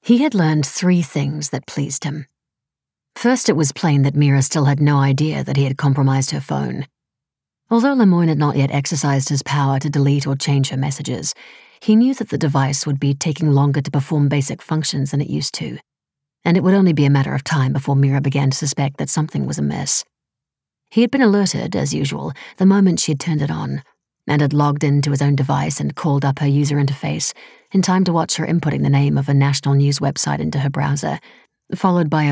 He had learned 3 things that pleased him. First, it was plain that Mira still had no idea that he had compromised her phone. Although Lemoine had not yet exercised his power to delete or change her messages, he knew that the device would be taking longer to perform basic functions than it used to, and it would only be a matter of time before Mira began to suspect that something was amiss. He had been alerted, as usual, the moment she had turned it on, and had logged into his own device and called up her user interface in time to watch her inputting the name of a national news website into her browser, followed by a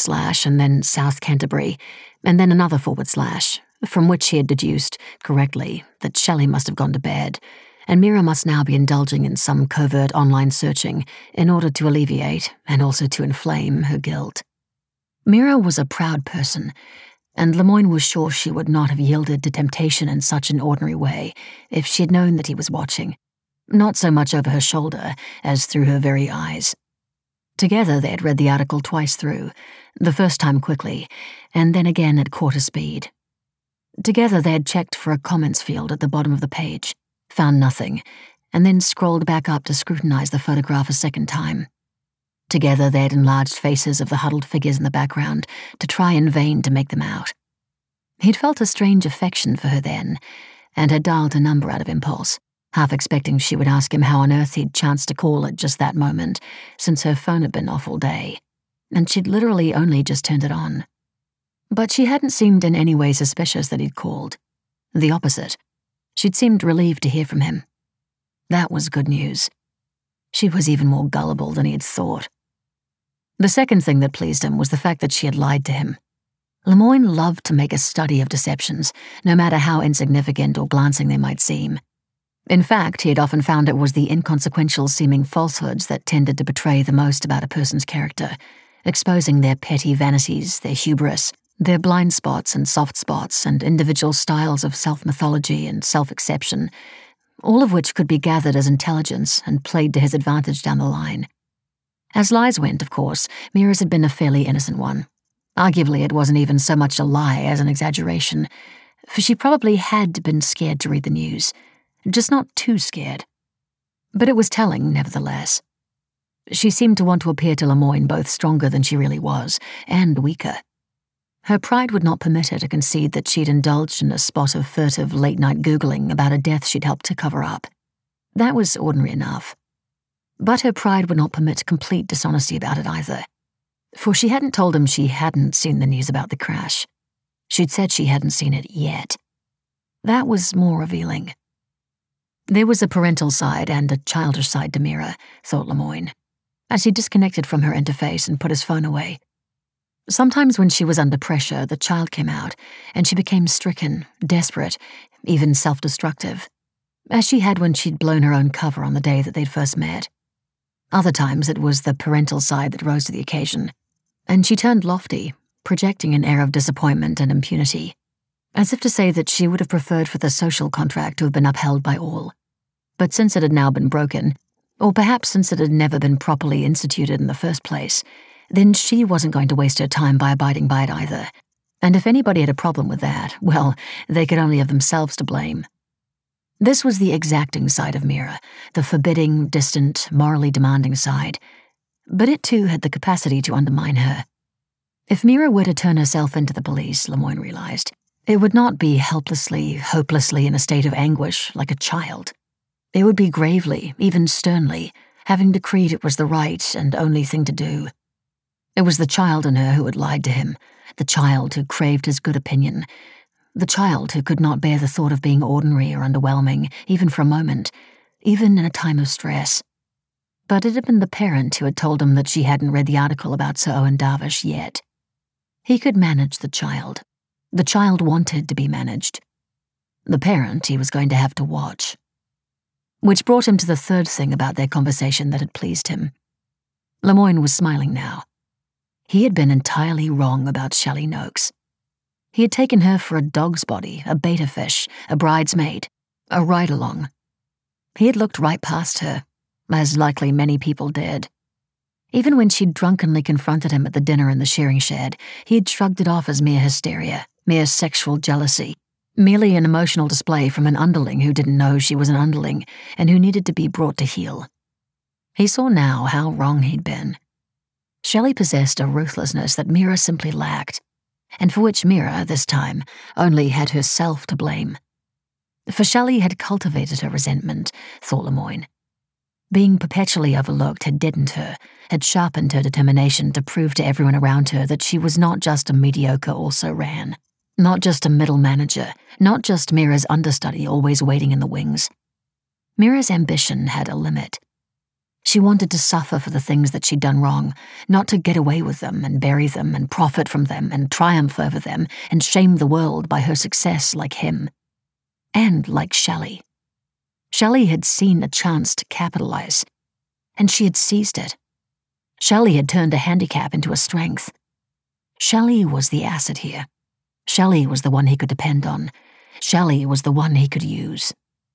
/ and then South Canterbury, and then another /, from which he had deduced, correctly, that Shelley must have gone to bed, and Mira must now be indulging in some covert online searching in order to alleviate, and also to inflame, her guilt. Mira was a proud person, and Lemoine was sure she would not have yielded to temptation in such an ordinary way if she had known that he was watching, not so much over her shoulder as through her very eyes. Together they had read the article twice through, the first time quickly, and then again at quarter speed. Together they had checked for a comments field at the bottom of the page, found nothing, and then scrolled back up to scrutinize the photograph a second time. Together they had enlarged faces of the huddled figures in the background to try in vain to make them out. He'd felt a strange affection for her then, and had dialed a number out of impulse, half expecting she would ask him how on earth he'd chanced to call at just that moment, since her phone had been off all day, and she'd literally only just turned it on. But she hadn't seemed in any way suspicious that he'd called. The opposite. She'd seemed relieved to hear from him. That was good news. She was even more gullible than he had thought. The second thing that pleased him was the fact that she had lied to him. Lemoine loved to make a study of deceptions, no matter how insignificant or glancing they might seem. In fact, he had often found it was the inconsequential-seeming falsehoods that tended to betray the most about a person's character, exposing their petty vanities, their hubris, their blind spots and soft spots and individual styles of self-mythology and self-exception, all of which could be gathered as intelligence and played to his advantage down the line. As lies went, of course, Mira's had been a fairly innocent one. Arguably, it wasn't even so much a lie as an exaggeration, for she probably had been scared to read the news, just not too scared. But it was telling, nevertheless. She seemed to want to appear to Lemoine both stronger than she really was, and weaker. Her pride would not permit her to concede that she'd indulged in a spot of furtive late-night Googling about a death she'd helped to cover up. That was ordinary enough. But her pride would not permit complete dishonesty about it either, for she hadn't told him she hadn't seen the news about the crash. She'd said she hadn't seen it yet. That was more revealing. There was a parental side and a childish side to Mira, thought Lemoine, as he disconnected from her interface and put his phone away. Sometimes when she was under pressure, the child came out, and she became stricken, desperate, even self-destructive, as she had when she'd blown her own cover on the day that they'd first met. Other times it was the parental side that rose to the occasion, and she turned lofty, projecting an air of disappointment and impunity, as if to say that she would have preferred for the social contract to have been upheld by all. But since it had now been broken, or perhaps since it had never been properly instituted in the first place, then she wasn't going to waste her time by abiding by it either. And if anybody had a problem with that, well, they could only have themselves to blame. This was the exacting side of Mira, the forbidding, distant, morally demanding side. But it too had the capacity to undermine her. If Mira were to turn herself into the police, Lemoine realized, it would not be helplessly, hopelessly in a state of anguish like a child. It would be gravely, even sternly, having decreed it was the right and only thing to do. It was the child in her who had lied to him, the child who craved his good opinion, the child who could not bear the thought of being ordinary or underwhelming, even for a moment, even in a time of stress. But it had been the parent who had told him that she hadn't read the article about Sir Owen Darvish yet. He could manage the child. The child wanted to be managed. The parent he was going to have to watch. Which brought him to the third thing about their conversation that had pleased him. Lemoine was smiling now. He had been entirely wrong about Shelley Noakes. He had taken her for a dog's body, a beta fish, a bridesmaid, a ride-along. He had looked right past her, as likely many people did. Even when she'd drunkenly confronted him at the dinner in the shearing shed, he had shrugged it off as mere hysteria, mere sexual jealousy, merely an emotional display from an underling who didn't know she was an underling and who needed to be brought to heel. He saw now how wrong he'd been. Shelley possessed a ruthlessness that Mira simply lacked, and for which Mira, this time, only had herself to blame. For Shelley had cultivated her resentment, thought Lemoyne. Being perpetually overlooked had deadened her, had sharpened her determination to prove to everyone around her that she was not just a mediocre also-ran, not just a middle manager, not just Mira's understudy always waiting in the wings. Mira's ambition had a limit. She wanted to suffer for the things that she'd done wrong, not to get away with them and bury them and profit from them and triumph over them and shame the world by her success like him. And like Shelley. Shelley had seen a chance to capitalize, and she had seized it. Shelley had turned a handicap into a strength. Shelley was the asset here. Shelley was the one he could depend on. Shelley was the one he could use.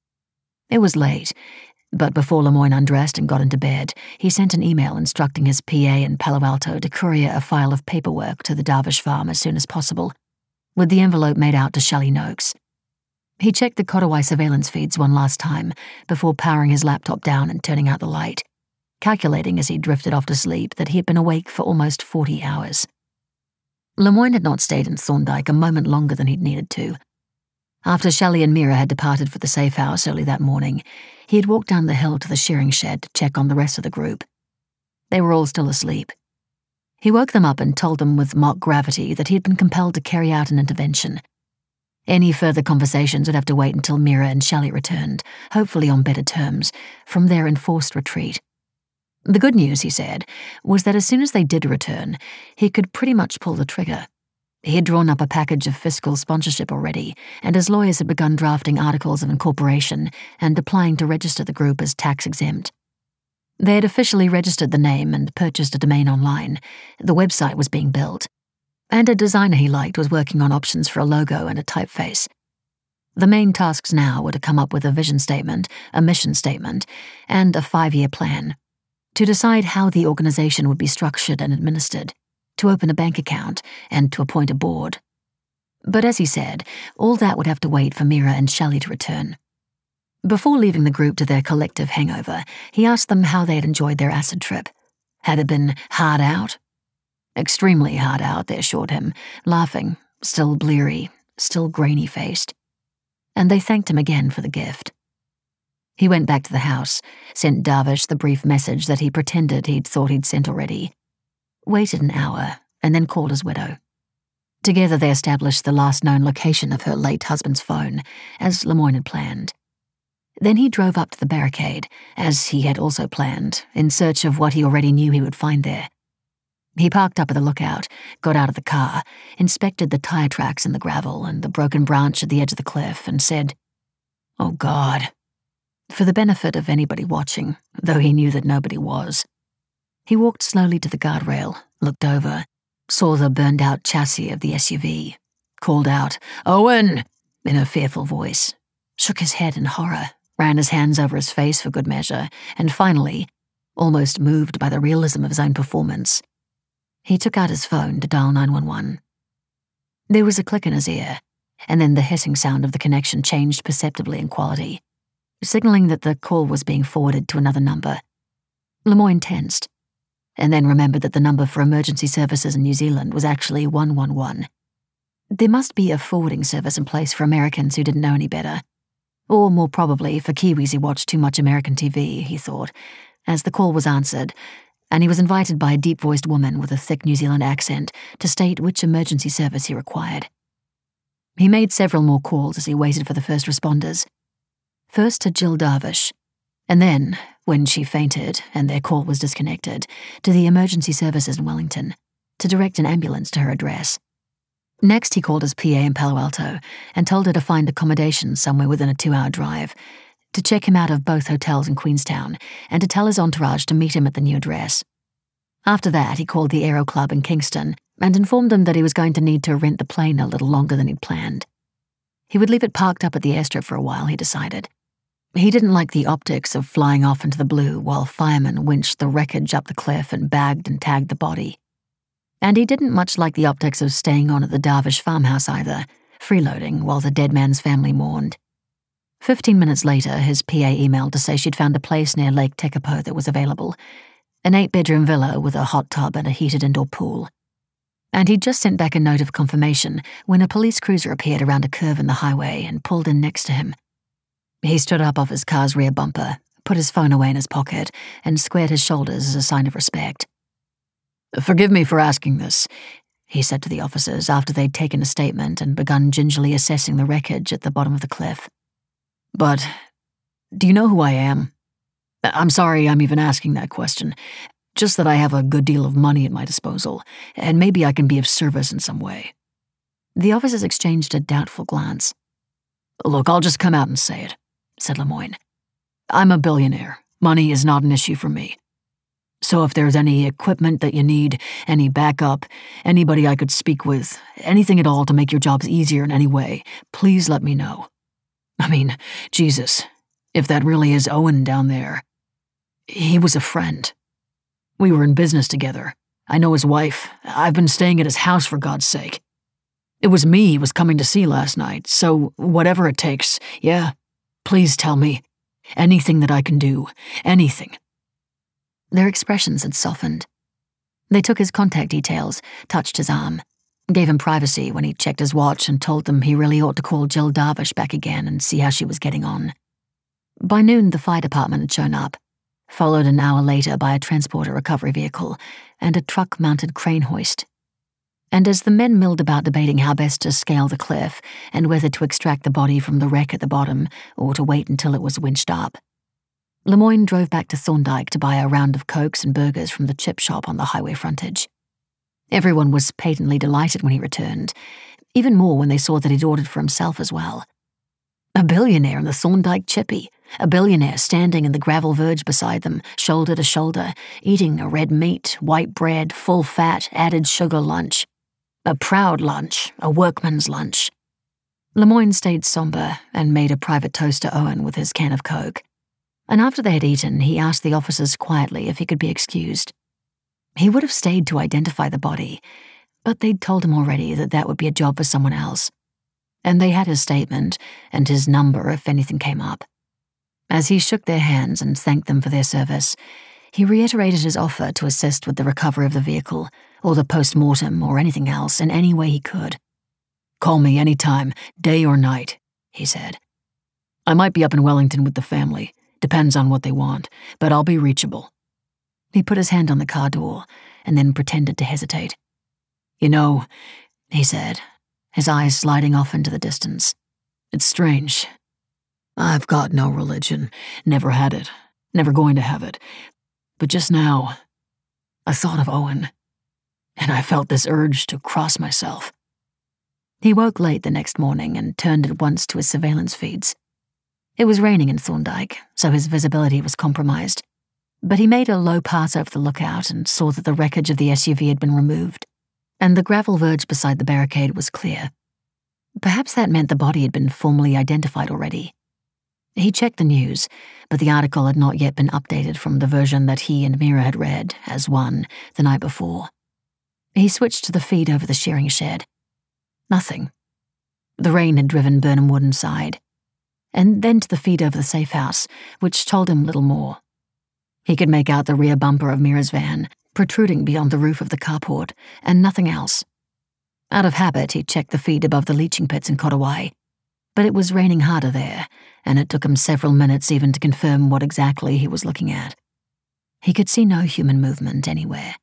It was late, but before Lemoyne undressed and got into bed, he sent an email instructing his PA in Palo Alto to courier a file of paperwork to the Darvish farm as soon as possible, with the envelope made out to Shelley Noakes. He checked the Kodawai surveillance feeds one last time before powering his laptop down and turning out the light, calculating as he drifted off to sleep that he had been awake for almost 40 hours. Lemoyne had not stayed in Thorndyke a moment longer than he'd needed to. After Shelley and Mira had departed for the safe house early that morning, he had walked down the hill to the shearing shed to check on the rest of the group. They were all still asleep. He woke them up and told them with mock gravity that he had been compelled to carry out an intervention. Any further conversations would have to wait until Mira and Shelley returned, hopefully on better terms, from their enforced retreat. The good news, he said, was that as soon as they did return, he could pretty much pull the trigger. He had drawn up a package of fiscal sponsorship already, and his lawyers had begun drafting articles of incorporation and applying to register the group as tax-exempt. They had officially registered the name and purchased a domain online. The website was being built. And a designer he liked was working on options for a logo and a typeface. The main tasks now were to come up with a vision statement, a mission statement, and a 5-year plan, to decide how the organization would be structured and administered, to open a bank account, and to appoint a board. But as he said, all that would have to wait for Mira and Shelley to return. Before leaving the group to their collective hangover, he asked them how they had enjoyed their acid trip. Had it been hard out? Extremely hard out, they assured him, laughing, still bleary, still grainy-faced. And they thanked him again for the gift. He went back to the house, sent Darvish the brief message that he pretended he'd thought he'd sent already, waited an hour, and then called his widow. Together they established the last known location of her late husband's phone, as Lemoyne had planned. Then he drove up to the barricade, as he had also planned, in search of what he already knew he would find there. He parked up at the lookout, got out of the car, inspected the tire tracks in the gravel and the broken branch at the edge of the cliff, and said, "Oh God," for the benefit of anybody watching, though he knew that nobody was. He walked slowly to the guardrail, looked over, saw the burned-out chassis of the SUV, called out, "Owen!" in a fearful voice, shook his head in horror, ran his hands over his face for good measure, and finally, almost moved by the realism of his own performance, he took out his phone to dial 911. There was a click in his ear, and then the hissing sound of the connection changed perceptibly in quality, signaling that the call was being forwarded to another number. Lemoyne tensed, and then remembered that the number for emergency services in New Zealand was actually 111. There must be a forwarding service in place for Americans who didn't know any better. Or more probably for Kiwis who watched too much American TV, he thought, as the call was answered, and he was invited by a deep-voiced woman with a thick New Zealand accent to state which emergency service he required. He made several more calls as he waited for the first responders. First to Jill Darvish, and then, when she fainted and their call was disconnected, to the emergency services in Wellington, to direct an ambulance to her address. Next he called his PA in Palo Alto and told her to find accommodation somewhere within a 2-hour drive, to check him out of both hotels in Queenstown, and to tell his entourage to meet him at the new address. After that, he called the Aero Club in Kingston and informed them that he was going to need to rent the plane a little longer than he'd planned. He would leave it parked up at the airstrip for a while, he decided. He didn't like the optics of flying off into the blue while firemen winched the wreckage up the cliff and bagged and tagged the body. And he didn't much like the optics of staying on at the Darvish farmhouse either, freeloading while the dead man's family mourned. 15 minutes later, his PA emailed to say she'd found a place near Lake Tekapo that was available, an 8-bedroom villa with a hot tub and a heated indoor pool. And he'd just sent back a note of confirmation when a police cruiser appeared around a curve in the highway and pulled in next to him. He stood up off his car's rear bumper, put his phone away in his pocket, and squared his shoulders as a sign of respect. "Forgive me for asking this," he said to the officers after they'd taken a statement and begun gingerly assessing the wreckage at the bottom of the cliff. "But do you know who I am? I'm sorry I'm even asking that question. Just that I have a good deal of money at my disposal, and maybe I can be of service in some way." The officers exchanged a doubtful glance. "Look, I'll just come out and say it," said Lemoyne. "I'm a billionaire. Money is not an issue for me. So if there's any equipment that you need, any backup, anybody I could speak with, anything at all to make your jobs easier in any way, please let me know. I mean, Jesus, if that really is Owen down there. He was a friend. We were in business together. I know his wife. I've been staying at his house for God's sake. It was me he was coming to see last night, so whatever it takes, yeah, please tell me. Anything that I can do. Anything." Their expressions had softened. They took his contact details, touched his arm, gave him privacy when he checked his watch and told them he really ought to call Jill Darvish back again and see how she was getting on. By noon, the fire department had shown up, followed an hour later by a transporter recovery vehicle and a truck-mounted crane hoist. And as the men milled about debating how best to scale the cliff and whether to extract the body from the wreck at the bottom or to wait until it was winched up, Lemoyne drove back to Thorndyke to buy a round of Cokes and burgers from the chip shop on the highway frontage. Everyone was patently delighted when he returned, even more when they saw that he'd ordered for himself as well. A billionaire in the Thorndyke chippy, a billionaire standing in the gravel verge beside them, shoulder to shoulder, eating a red meat, white bread, full fat, added sugar lunch. A proud lunch, a workman's lunch. Lemoyne stayed somber and made a private toast to Owen with his can of Coke. And after they had eaten, he asked the officers quietly if he could be excused. He would have stayed to identify the body, but they'd told him already that that would be a job for someone else. And they had his statement and his number if anything came up. As he shook their hands and thanked them for their service, he reiterated his offer to assist with the recovery of the vehicle, or the post-mortem, or anything else in any way he could. "Call me any time, day or night," he said. "I might be up in Wellington with the family. Depends on what they want, but I'll be reachable." He put his hand on the car door and then pretended to hesitate. "You know," he said, his eyes sliding off into the distance, "it's strange. I've got no religion, never had it, never going to have it. But just now, I thought of Owen, and I felt this urge to cross myself." He woke late the next morning and turned at once to his surveillance feeds. It was raining in Thorndyke, so his visibility was compromised, but he made a low pass over the lookout and saw that the wreckage of the SUV had been removed, and the gravel verge beside the barricade was clear. Perhaps that meant the body had been formally identified already. He checked the news, but the article had not yet been updated from the version that he and Mira had read, as one, the night before. He switched to the feed over the shearing shed. Nothing. The rain had driven Burnham Wood inside. And then to the feed over the safe house, which told him little more. He could make out the rear bumper of Mira's van, protruding beyond the roof of the carport, and nothing else. Out of habit, he checked the feed above the leaching pits in Kotowai, but it was raining harder there, and it took him several minutes even to confirm what exactly he was looking at. He could see no human movement anywhere.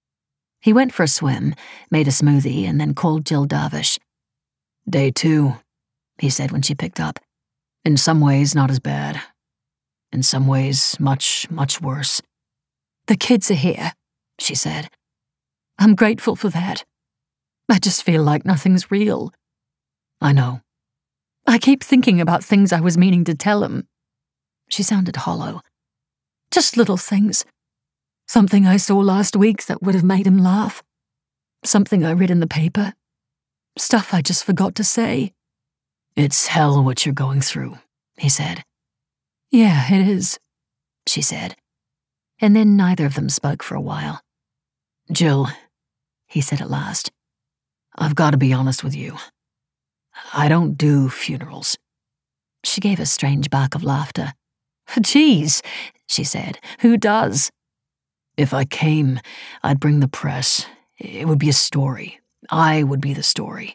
He went for a swim, made a smoothie, and then called Jill Darvish. "Day 2, he said when she picked up. "In some ways, not as bad. In some ways, much, much worse." "The kids are here," she said. "I'm grateful for that. I just feel like nothing's real." "I know." "I keep thinking about things I was meaning to tell him." She sounded hollow. "Just little things. Something I saw last week that would have made him laugh. Something I read in the paper. Stuff I just forgot to say." "It's hell what you're going through," he said. "Yeah, it is," she said. And then neither of them spoke for a while. "Jill," he said at last, "I've got to be honest with you. I don't do funerals." She gave a strange bark of laughter. "Geez," she said, "who does?" "If I came, I'd bring the press. It would be a story. I would be the story.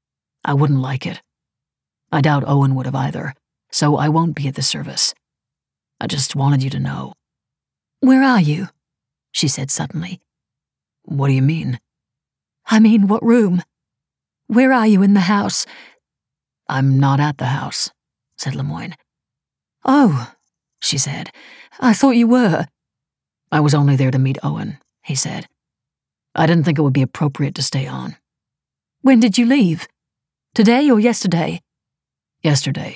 I wouldn't like it. I doubt Owen would have either, so I won't be at the service. I just wanted you to know." "Where are you?" she said suddenly. "What do you mean?" "I mean, what room? Where are you in the house?" "I'm not at the house," said Lemoyne. "Oh," she said. "I thought you were." "I was only there to meet Owen," he said. "I didn't think it would be appropriate to stay on." "When did you leave? Today or yesterday?" "Yesterday."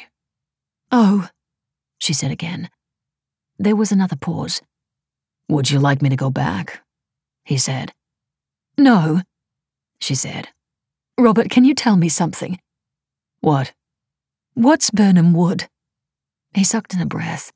"Oh," she said again. There was another pause. "Would you like me to go back?" he said. "No," she said. "Robert, can you tell me something?" "What?" "What's Birnam Wood?" He sucked in a breath.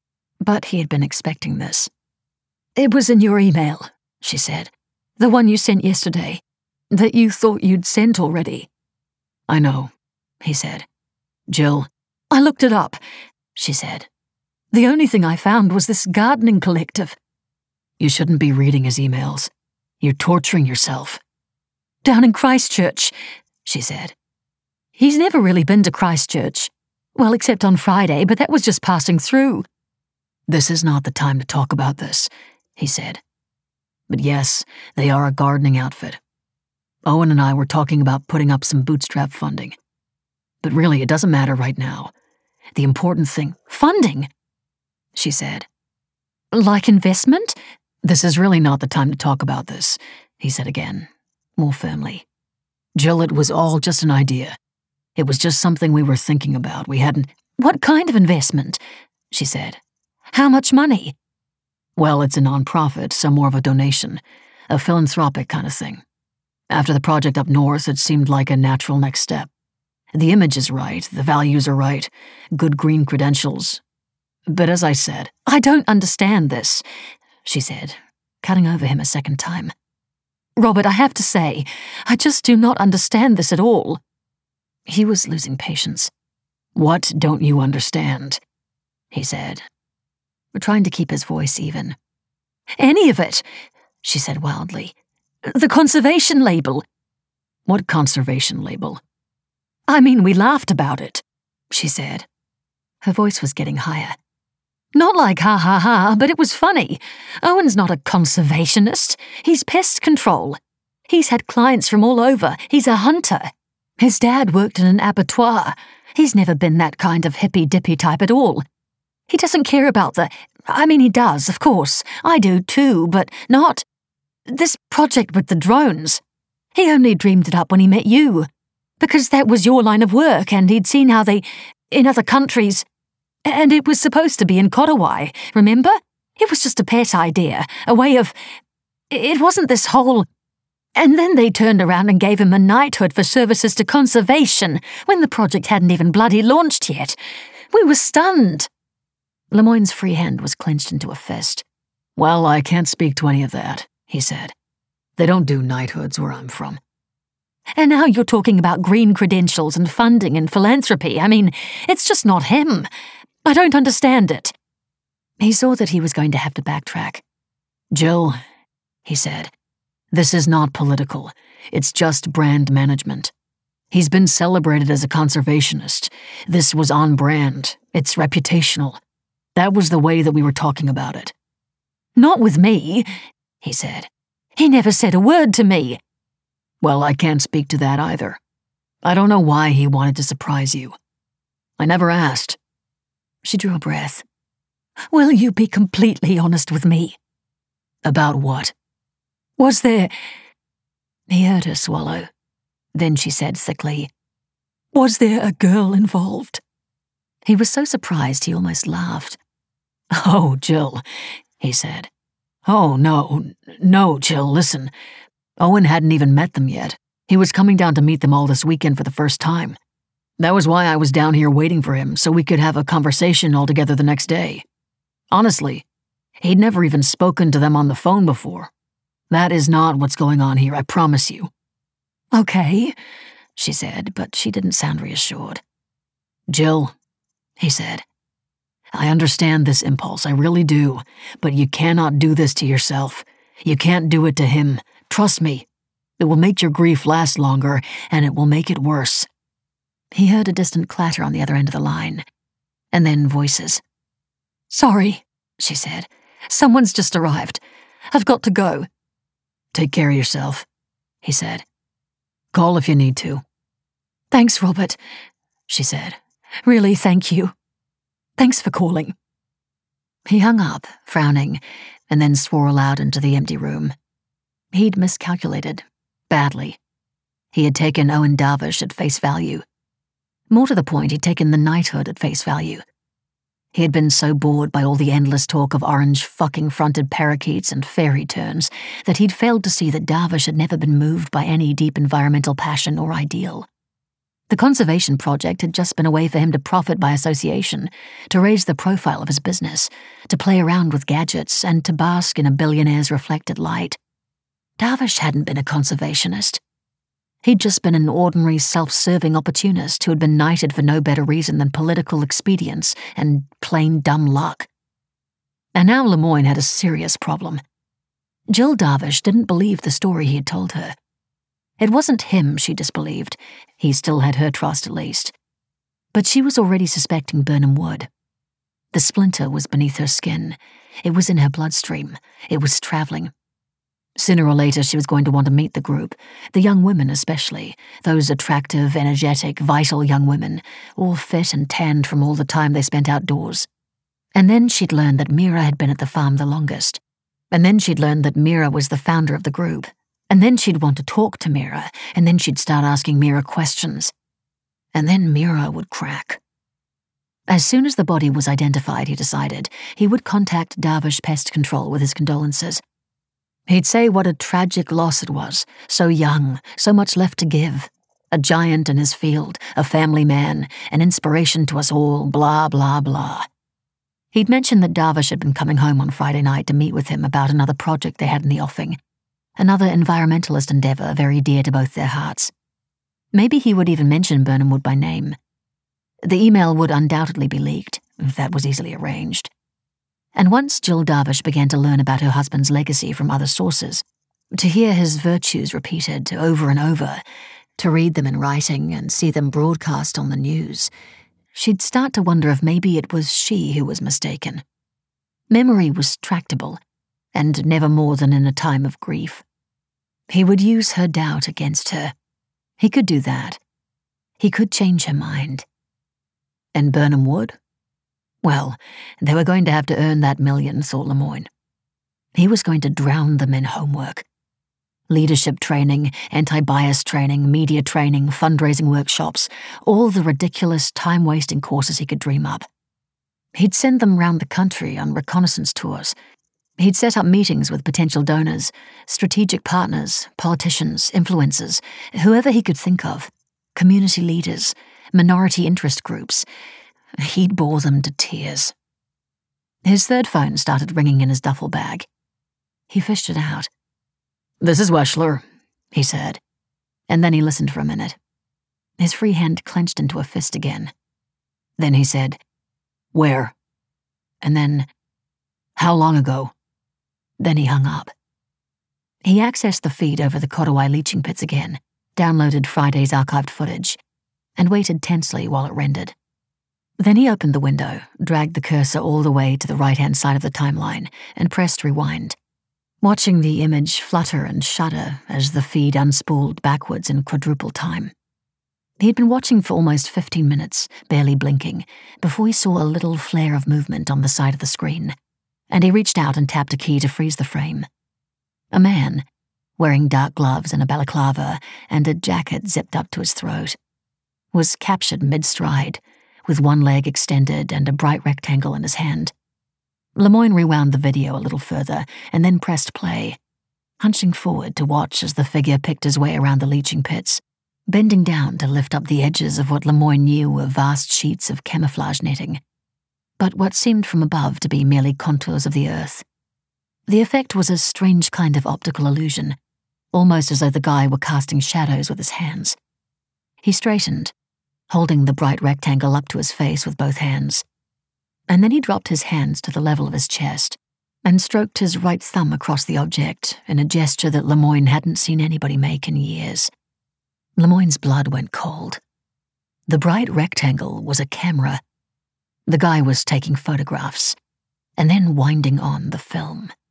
But he had been expecting this. "It was in your email," she said. "The one you sent yesterday. That you thought you'd sent already." "I know," he said. "Jill." "I looked it up," she said. "The only thing I found was this gardening collective." "You shouldn't be reading his emails. You're torturing yourself." "Down in Christchurch," she said. "He's never really been to Christchurch. Well, except on Friday, but that was just passing through." "This is not the time to talk about this," he said. "But yes, they are a gardening outfit. Owen and I were talking about putting up some bootstrap funding. But really, it doesn't matter right now. The important thing—" "Funding?" she said. "Like investment?" "This is really not the time to talk about this," he said again, more firmly. "Jill, it was all just an idea. It was just something we were thinking about. We hadn't—" "What kind of investment?" she said. "How much money?" "Well, it's a non-profit, so more of a donation. A philanthropic kind of thing. After the project up north, it seemed like a natural next step. The image is right, the values are right, good green credentials. But as I said—" "I don't understand this," she said, cutting over him a second time. "Robert, I have to say, I just do not understand this at all." He was losing patience. "What don't you understand?" he said, trying to keep his voice even. "Any of it," she said wildly. "The conservation label." "What conservation label?" "I mean, we laughed about it," she said. Her voice was getting higher. "Not like ha ha ha, but it was funny. Owen's not a conservationist. He's pest control. He's had clients from all over. He's a hunter. His dad worked in an abattoir. He's never been that kind of hippy-dippy type at all. He doesn't care about I mean, he does, of course. I do too, but not this project with the drones. He only dreamed it up when he met you, because that was your line of work, and he'd seen how they, in other countries, and it was supposed to be in Korowai, remember? It was just a pet idea, a way of, it wasn't this whole, and then they turned around and gave him a knighthood for services to conservation when the project hadn't even bloody launched yet. We were stunned." Lemoyne's free hand was clenched into a fist. "Well, I can't speak to any of that," he said. "They don't do knighthoods where I'm from." "And now you're talking about green credentials and funding and philanthropy. I mean, it's just not him. I don't understand it." He saw that he was going to have to backtrack. "Jill," he said, "this is not political. It's just brand management. He's been celebrated as a conservationist. This was on brand. It's reputational. That was the way that we were talking about it." "Not with me," he said. "He never said a word to me." "Well, I can't speak to that either. I don't know why he wanted to surprise you. I never asked." She drew a breath. "Will you be completely honest with me?" "About what?" "Was there—" He heard her swallow. Then she said thickly, "Was there a girl involved?" He was so surprised he almost laughed. "Oh, Jill," he said. "Oh, no, Jill, listen. Owen hadn't even met them yet. He was coming down to meet them all this weekend for the first time. That was why I was down here waiting for him, so we could have a conversation all together the next day. Honestly, he'd never even spoken to them on the phone before. That is not what's going on here, I promise you." "Okay," she said, but she didn't sound reassured. "Jill, he said. I understand this impulse, I really do, but you cannot do this to yourself. You can't do it to him. Trust me. It will make your grief last longer, and it will make it worse. He heard a distant clatter on the other end of the line, and then voices. Sorry, she said. Someone's just arrived. I've got to go. Take care of yourself, he said. Call if you need to. Thanks, Robert, she said. Really, thank you. Thanks for calling. He hung up, frowning, and then swore aloud into the empty room. He'd miscalculated. Badly. He had taken Owen Darvish at face value. More to the point, he'd taken the knighthood at face value. He had been so bored by all the endless talk of orange fucking fronted parakeets and fairy turns that he'd failed to see that Darvish had never been moved by any deep environmental passion or ideal. The conservation project had just been a way for him to profit by association, to raise the profile of his business, to play around with gadgets, and to bask in a billionaire's reflected light. Darvish hadn't been a conservationist. He'd just been an ordinary, self-serving opportunist who had been knighted for no better reason than political expedience and plain dumb luck. And now Lemoyne had a serious problem. Jill Darvish didn't believe the story he had told her. It wasn't him she disbelieved. He still had her trust at least. But she was already suspecting Birnam Wood. The splinter was beneath her skin. It was in her bloodstream. It was traveling. Sooner or later she was going to want to meet the group, the young women especially, those attractive, energetic, vital young women, all fit and tanned from all the time they spent outdoors. And then she'd learned that Mira had been at the farm the longest. And then she'd learned that Mira was the founder of the group. And then she'd want to talk to Mira, and then she'd start asking Mira questions. And then Mira would crack. As soon as the body was identified, he decided, he would contact Darvish Pest Control with his condolences. He'd say what a tragic loss it was, so young, so much left to give. A giant in his field, a family man, an inspiration to us all, blah, blah, blah. He'd mentioned that Darvish had been coming home on Friday night to meet with him about another project they had in the offing, another environmentalist endeavour very dear to both their hearts. Maybe he would even mention Birnam Wood by name. The email would undoubtedly be leaked, if that was easily arranged. And once Jill Darvish began to learn about her husband's legacy from other sources, to hear his virtues repeated over and over, to read them in writing and see them broadcast on the news, she'd start to wonder if maybe it was she who was mistaken. Memory was tractable, and never more than in a time of grief. He would use her doubt against her. He could do that. He could change her mind. And Birnam Wood? Well, they were going to have to earn that $1 million, thought Lemoyne. He was going to drown them in homework. Leadership training, anti-bias training, media training, fundraising workshops, all the ridiculous, time-wasting courses he could dream up. He'd send them round the country on reconnaissance tours. He'd set up meetings with potential donors, strategic partners, politicians, influencers, whoever he could think of, community leaders, minority interest groups. He'd bore them to tears. His third phone started ringing in his duffel bag. He fished it out. "This is Weschler," he said, and then he listened for a minute. His free hand clenched into a fist again. Then he said, "Where?" And then, "How long ago?" Then he hung up. He accessed the feed over the Kodawai leaching pits again, downloaded Friday's archived footage, and waited tensely while it rendered. Then he opened the window, dragged the cursor all the way to the right-hand side of the timeline, and pressed rewind, watching the image flutter and shudder as the feed unspooled backwards in quadruple time. He'd been watching for almost 15 minutes, barely blinking, before he saw a little flare of movement on the side of the screen, and he reached out and tapped a key to freeze the frame. A man, wearing dark gloves and a balaclava and a jacket zipped up to his throat, was captured mid-stride, with one leg extended and a bright rectangle in his hand. Lemoyne rewound the video a little further and then pressed play, hunching forward to watch as the figure picked his way around the leaching pits, bending down to lift up the edges of what Lemoyne knew were vast sheets of camouflage netting, but what seemed from above to be merely contours of the earth. The effect was a strange kind of optical illusion, almost as though the guy were casting shadows with his hands. He straightened, holding the bright rectangle up to his face with both hands. And then he dropped his hands to the level of his chest and stroked his right thumb across the object in a gesture that Lemoyne hadn't seen anybody make in years. Lemoyne's blood went cold. The bright rectangle was a camera. The guy was taking photographs and then winding on the film.